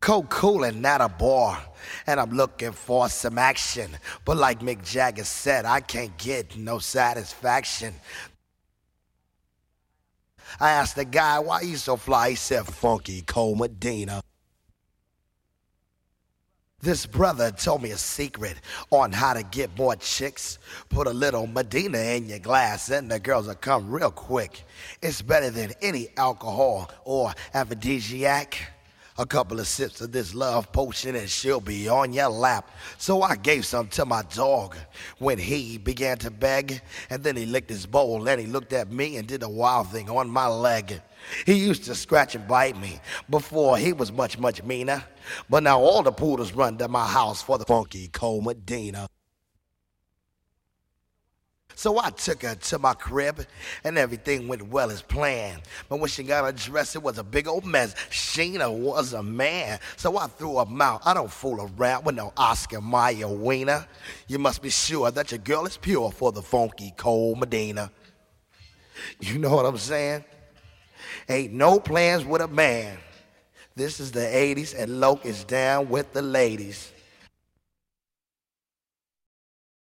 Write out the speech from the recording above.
Coolin' at a bar, and I'm looking for some action. But like Mick Jagger said, I can't get no satisfaction. I asked the guy why he so fly. He said, Funky Cole Medina. This brother told me a secret on how to get more chicks. Put a little Medina in your glass and the girls will come real quick. It's better than any alcohol or aphrodisiac. A couple of sips of this love potion and she'll be on your lap. So I gave some to my dog when he began to beg. And then he licked his bowl and he looked at me and did a wild thing on my leg. He used to scratch and bite me before he was much meaner. But now all the poodles run to my house for the Funky Cole Medina. So I took her to my crib and everything went well as planned. But when she got her dress, it was a big old mess. Sheena was a man. So I threw her out. I don't fool around with no Oscar Mayer wiener. You must be sure that your girl is pure for the Funky Cole Medina. You know what I'm saying? Ain't no plans with a man. This is the 80s and Loke is down with the ladies.